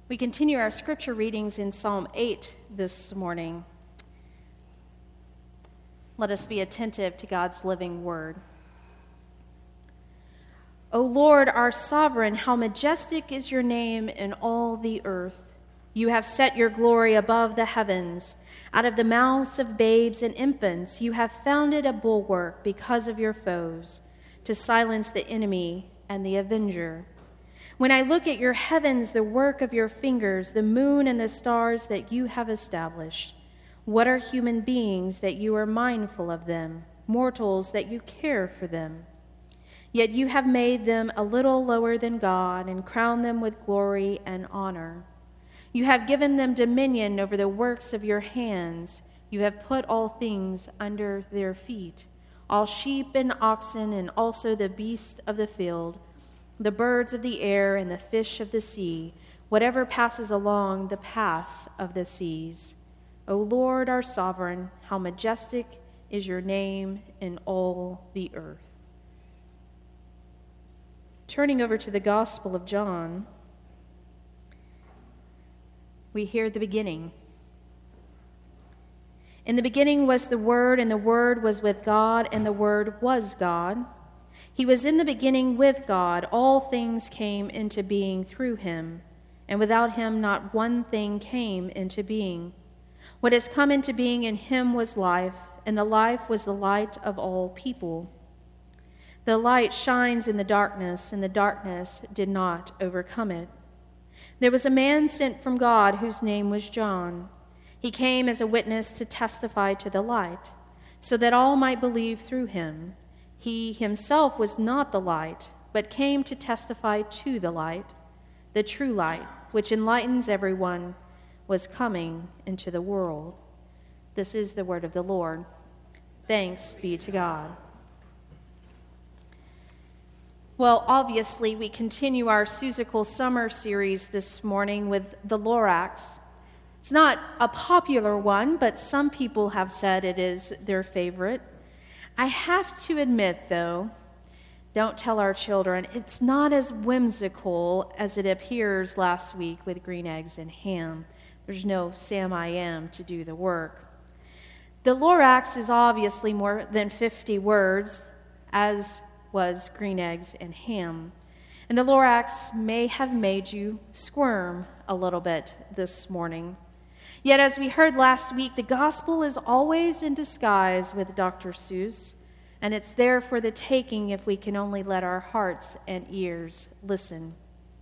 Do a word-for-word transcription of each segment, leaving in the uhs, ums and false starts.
We continue our scripture readings in Psalm eight this morning. Let us be attentive to God's living word. O Lord, our sovereign, how majestic is your name in all the earth. You have set your glory above the heavens. Out of the mouths of babes and infants, you have founded a bulwark because of your foes, to silence the enemy and the avenger. When I look at your heavens, the work of your fingers, the moon and the stars that you have established, what are human beings that you are mindful of them, mortals that you care for them? Yet you have made them a little lower than God and crowned them with glory and honor. You have given them dominion over the works of your hands. You have put all things under their feet, all sheep and oxen, and also the beasts of the field, the birds of the air and the fish of the sea, whatever passes along the paths of the seas. O Lord, our sovereign, how majestic is your name in all the earth. Turning over to the Gospel of John, we hear the beginning. In the beginning was the Word, and the Word was with God, and the Word was God. He was in the beginning with God. All things came into being through him, and without him not one thing came into being. What has come into being in him was life, and the life was the light of all people. The light shines in the darkness, and the darkness did not overcome it. There was a man sent from God whose name was John. He came as a witness to testify to the light, so that all might believe through him. He himself was not the light, but came to testify to the light. The true light, which enlightens everyone, was coming into the world. This is the word of the Lord. Thanks be to God. Well, obviously, we continue our Seussical Summer series this morning with the Lorax. It's not a popular one, but some people have said it is their favorite. I have to admit, though, don't tell our children, it's not as whimsical as it appears last week with green eggs and ham. There's no Sam I Am to do the work. The Lorax is obviously more than fifty words, as was green eggs and ham. And the Lorax may have made you squirm a little bit this morning. Yet, as we heard last week, the gospel is always in disguise with Doctor Seuss, and it's there for the taking if we can only let our hearts and ears listen.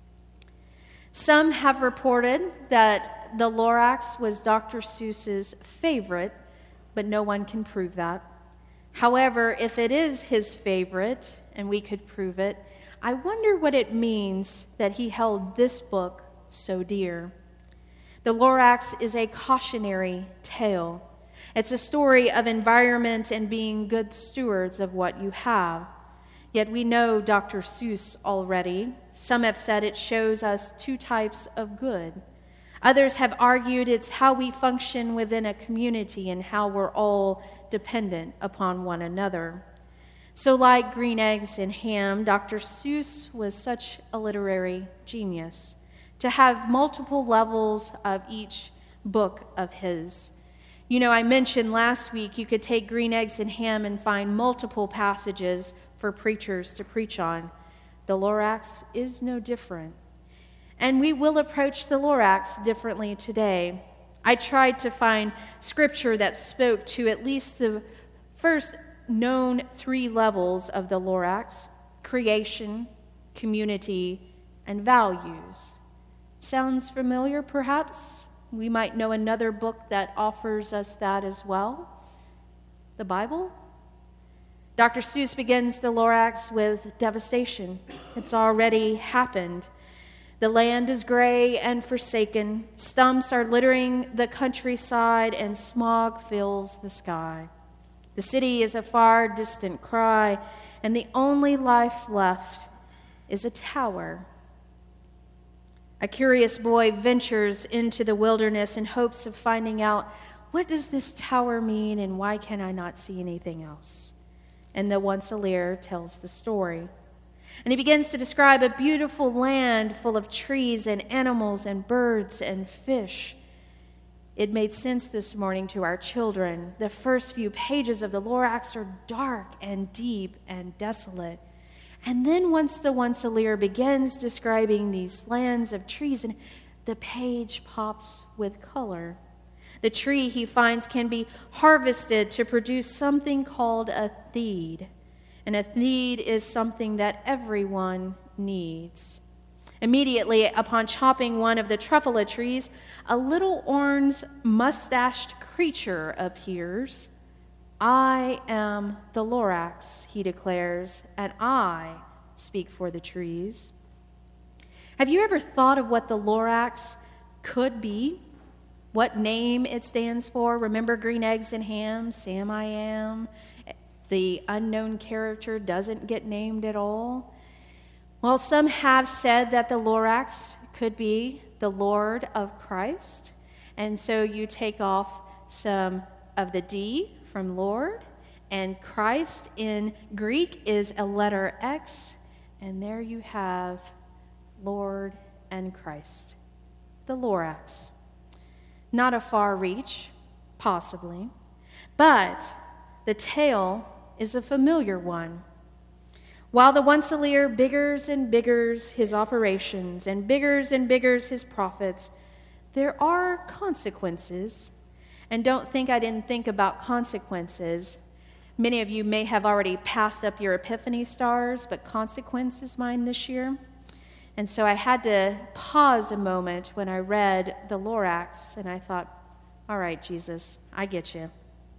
Some have reported that the Lorax was Doctor Seuss's favorite, but no one can prove that. However, if it is his favorite, and we could prove it, I wonder what it means that he held this book so dear. The Lorax is a cautionary tale. It's a story of environment and being good stewards of what you have. Yet we know Doctor Seuss already. Some have said it shows us two types of good. Others have argued it's how we function within a community and how we're all dependent upon one another. So like green eggs and ham, Doctor Seuss was such a literary genius to have multiple levels of each book of his. You know, I mentioned last week you could take green eggs and ham and find multiple passages for preachers to preach on. The Lorax is no different. And we will approach the Lorax differently today. I tried to find scripture that spoke to at least the first known three levels of the Lorax: creation, community, and values. Sounds familiar, perhaps? We might know another book that offers us that as well. The Bible? Doctor Seuss begins the Lorax with devastation. It's already happened. The land is gray and forsaken. Stumps are littering the countryside, and smog fills the sky. The city is a far distant cry, and the only life left is a tower. A curious boy ventures into the wilderness in hopes of finding out, what does this tower mean and why can I not see anything else? And the Once-a-Lear tells the story. And he begins to describe a beautiful land full of trees and animals and birds and fish. It made sense this morning to our children. The first few pages of the Lorax are dark and deep and desolate. And then once the Once-a-Lear begins describing these lands of trees, and the page pops with color. The tree, he finds, can be harvested to produce something called a theed. And a theed is something that everyone needs. Immediately upon chopping one of the truffula trees, a little orange mustached creature appears. I am the Lorax, he declares, and I speak for the trees. Have you ever thought of what the Lorax could be? What name it stands for? Remember Green Eggs and Ham, Sam I Am? The unknown character doesn't get named at all. Well, some have said that the Lorax could be the Lord of Christ. And so you take off some of the D from Lord, and Christ in Greek is a letter X, and there you have Lord and Christ, the Lorax. Not a far reach, possibly, but the tale is a familiar one. While the Once-a-Lear biggers and biggers his operations and biggers and biggers his profits, there are consequences. And don't think I didn't think about consequences. Many of you may have already passed up your Epiphany stars, but consequence is mine this year. And so I had to pause a moment when I read the Lorax, and I thought, all right, Jesus, I get you.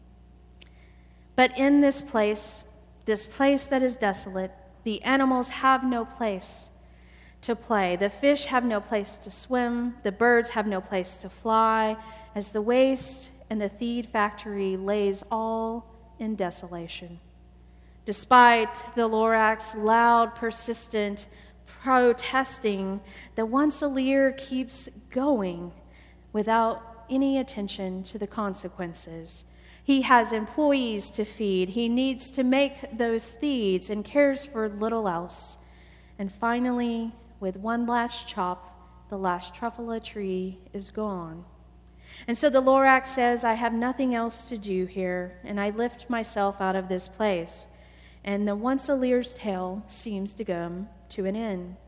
But in this place, this place that is desolate, the animals have no place to play. The fish have no place to swim. The birds have no place to fly, as the waste and the theed factory lays all in desolation. Despite the Lorax's loud, persistent protesting, the Once-a-Lear keeps going without any attention to the consequences. He has employees to feed. He needs to make those theeds and cares for little else. And finally, with one last chop, the last truffula tree is gone. And so the Lorax says, I have nothing else to do here, and I lift myself out of this place. And the Once-a-Lear's tale seems to come to an end.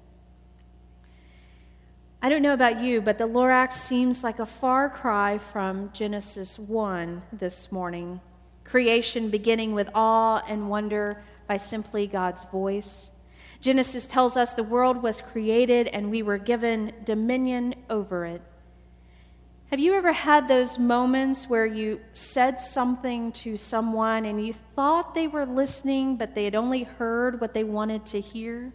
I don't know about you, but the Lorax seems like a far cry from Genesis one this morning. Creation beginning with awe and wonder by simply God's voice. Genesis tells us the world was created and we were given dominion over it. Have you ever had those moments where you said something to someone and you thought they were listening, but they had only heard what they wanted to hear?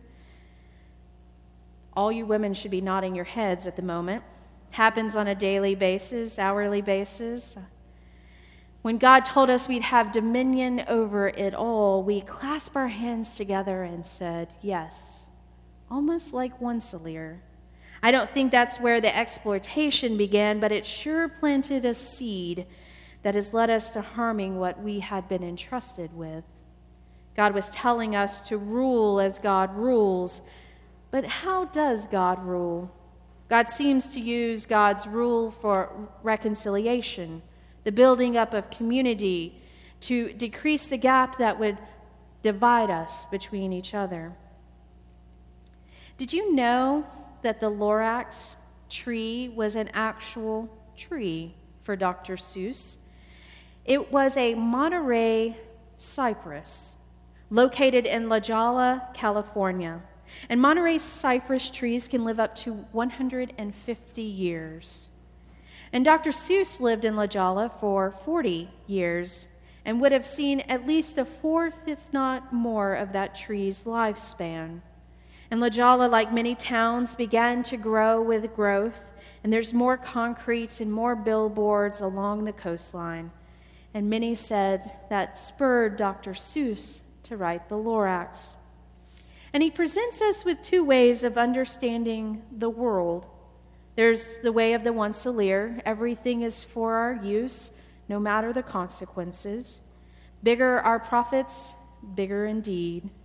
All you women should be nodding your heads at the moment. Happens on a daily basis, hourly basis. When God told us we'd have dominion over it all, we clasped our hands together and said, yes, almost like Once-a-Lear. I don't think that's where the exploitation began, but it sure planted a seed that has led us to harming what we had been entrusted with. God was telling us to rule as God rules. But how does God rule? God seems to use God's rule for reconciliation, the building up of community, to decrease the gap that would divide us between each other. Did you know that the Lorax tree was an actual tree for Doctor Seuss? It was a Monterey cypress located in La Jolla, California. And Monterey cypress trees can live up to one hundred fifty years. And Doctor Seuss lived in La Jolla for forty years and would have seen at least a fourth, if not more, of that tree's lifespan. And La Jolla, like many towns, began to grow with growth, and there's more concrete and more billboards along the coastline. And many said that spurred Doctor Seuss to write the Lorax. And he presents us with two ways of understanding the world. There's the way of the Once-a-Lear. Everything is for our use, no matter the consequences. Bigger our profits, bigger indeed.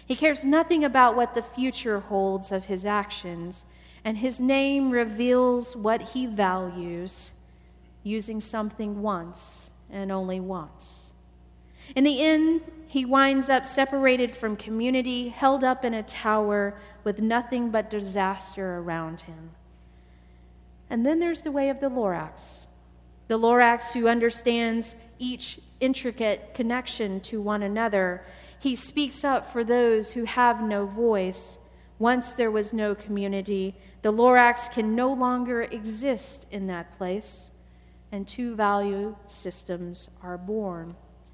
He cares nothing about what the future holds of his actions, and his name reveals what he values, using something once and only once. In the end, he winds up separated from community, held up in a tower with nothing but disaster around him. And then there's the way of the Lorax. The Lorax who understands each intricate connection to one another. He speaks up for those who have no voice. Once there was no community, the Lorax can no longer exist in that place, and two value systems are born.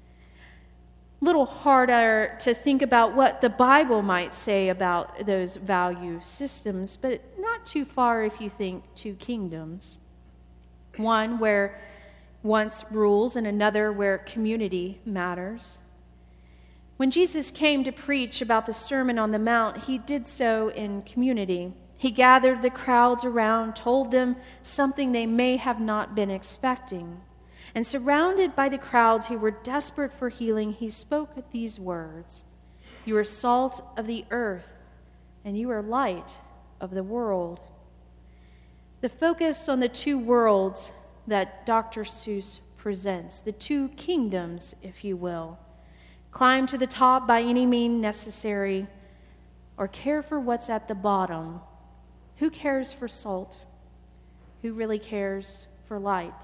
Little harder to think about what the Bible might say about those value systems, but not too far if you think two kingdoms. One where once rules and another where community matters. When Jesus came to preach about the Sermon on the Mount, he did so in community. He gathered the crowds around, told them something they may have not been expecting. And surrounded by the crowds who were desperate for healing, he spoke these words: "You are salt of the earth, and you are light of the world." The focus on the two worlds that Doctor Seuss presents, the two kingdoms, if you will. Climb to the top by any means necessary, or care for what's at the bottom. Who cares for salt? Who really cares for light?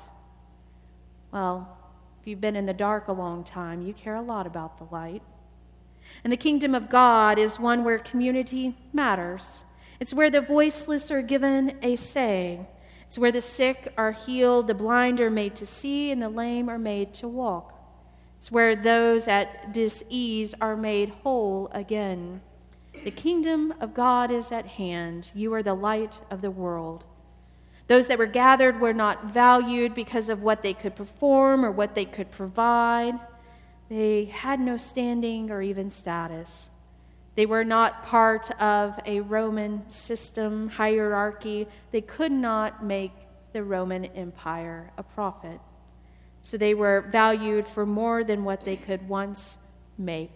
Well, if you've been in the dark a long time, you care a lot about the light. And the kingdom of God is one where community matters. It's where the voiceless are given a say. It's where the sick are healed, the blind are made to see, and the lame are made to walk. It's where those at dis-ease are made whole again. The kingdom of God is at hand. You are the light of the world. Those that were gathered were not valued because of what they could perform or what they could provide. They had no standing or even status. They were not part of a Roman system, hierarchy. They could not make the Roman Empire a profit. So they were valued for more than what they could once make.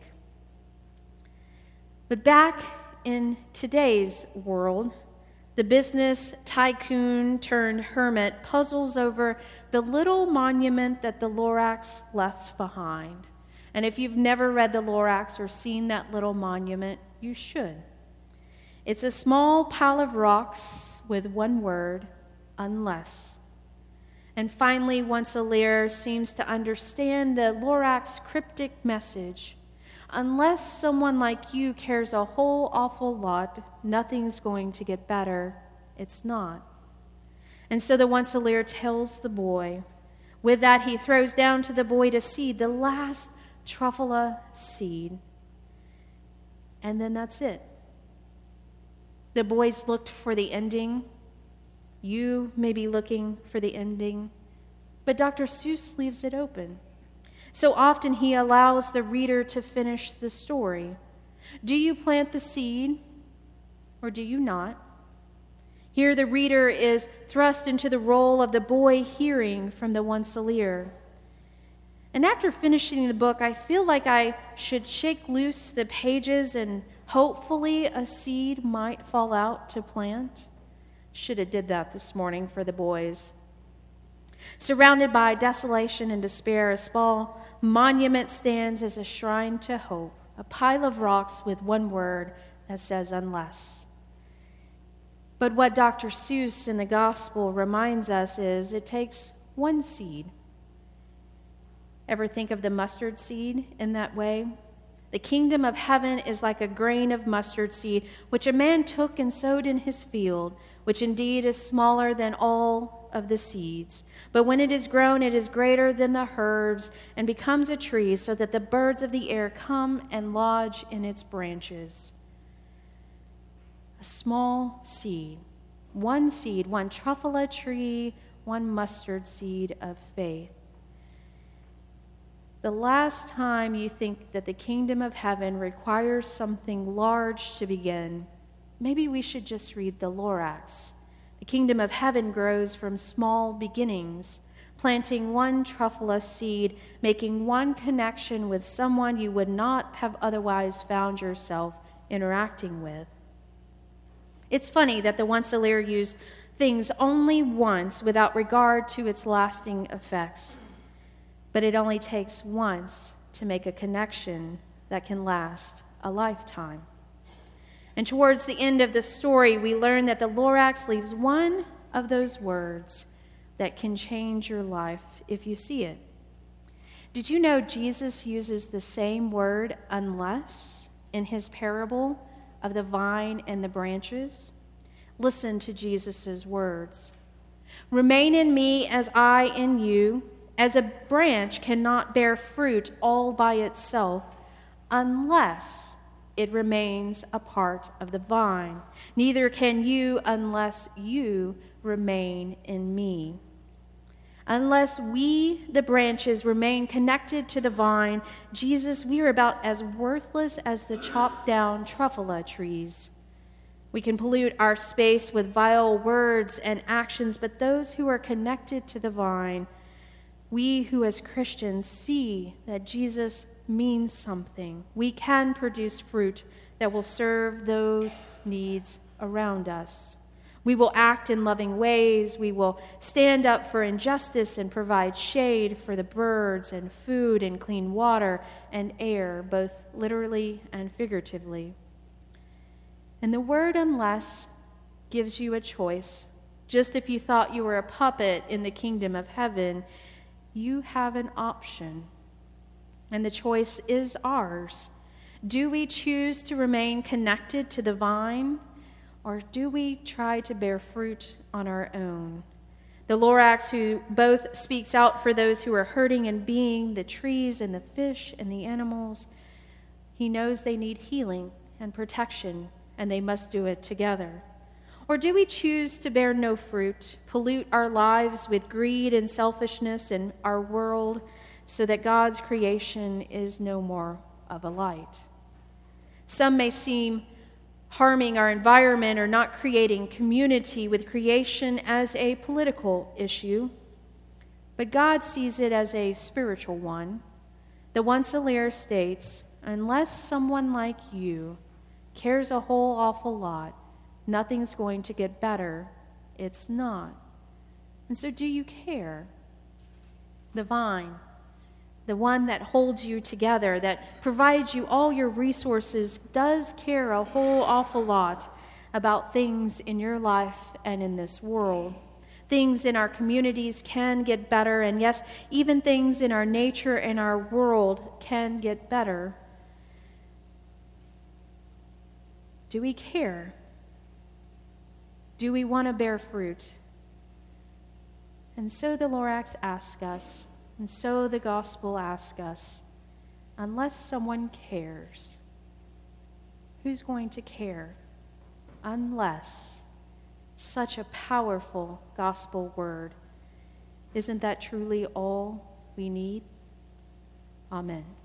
But back in today's world, the business tycoon turned hermit puzzles over the little monument that the Lorax left behind. And if you've never read the Lorax or seen that little monument, you should. It's a small pile of rocks with one word: unless. And finally, once Lear seems to understand the Lorax cryptic message: unless someone like you cares a whole awful lot, nothing's going to get better. It's not. And so the once Lear tells the boy. With that, he throws down to the boy to seed the last truffula seed. And then that's it. The boys looked for the ending. You may be looking for the ending. But Doctor Seuss leaves it open. So often he allows the reader to finish the story. Do you plant the seed or do you not? Here the reader is thrust into the role of the boy hearing from the once Lear. And after finishing the book, I feel like I should shake loose the pages and hopefully a seed might fall out to plant. Should have did that this morning for the boys. Surrounded by desolation and despair, a small monument stands as a shrine to hope, a pile of rocks with one word that says unless. But what Doctor Seuss in the gospel reminds us is it takes one seed. Ever think of the mustard seed in that way? The kingdom of heaven is like a grain of mustard seed, which a man took and sowed in his field, which indeed is smaller than all of the seeds. But when it is grown, it is greater than the herbs and becomes a tree, so that the birds of the air come and lodge in its branches. A small seed, one seed, one truffula tree, one mustard seed of faith. The last time you think that the kingdom of heaven requires something large to begin, maybe we should just read the Lorax. The kingdom of heaven grows from small beginnings, planting one truffula seed, making one connection with someone you would not have otherwise found yourself interacting with. It's funny that the once a lear used things only once without regard to its lasting effects. But it only takes once to make a connection that can last a lifetime. And towards the end of the story, we learn that the Lorax leaves one of those words that can change your life if you see it. Did you know Jesus uses the same word, unless, in his parable of the vine and the branches? Listen to Jesus' words. Remain in me as I in you, as a branch cannot bear fruit all by itself unless it remains a part of the vine. Neither can you unless you remain in me. Unless we, the branches, remain connected to the vine, Jesus, we are about as worthless as the chopped down truffula trees. We can pollute our space with vile words and actions, but those who are connected to the vine, we who as Christians see that Jesus means something, we can produce fruit that will serve those needs around us. We will act in loving ways. We will stand up for injustice and provide shade for the birds and food and clean water and air, both literally and figuratively. And the word unless gives you a choice. Just if you thought you were a puppet in the kingdom of heaven, you have an option. And the choice is ours. Do we choose to remain connected to the vine, or do we try to bear fruit on our own? The Lorax, who both speaks out for those who are hurting and being, the trees and the fish and the animals, he knows they need healing and protection, and they must do it together. Or do we choose to bear no fruit, pollute our lives with greed and selfishness in our world so that God's creation is no more of a light? Some may seem harming our environment or not creating community with creation as a political issue, but God sees it as a spiritual one. The once a lear states, unless someone like you cares a whole awful lot, nothing's going to get better. It's not. And so do you care? The vine, the one that holds you together, that provides you all your resources, does care a whole awful lot about things in your life and in this world. Things in our communities can get better, and yes, even things in our nature and our world can get better. Do we care? Do we want to bear fruit? And so the Lorax asks us, and so the gospel asks us, unless someone cares, who's going to care? Unless. Such a powerful gospel word. Isn't that truly all we need? Amen.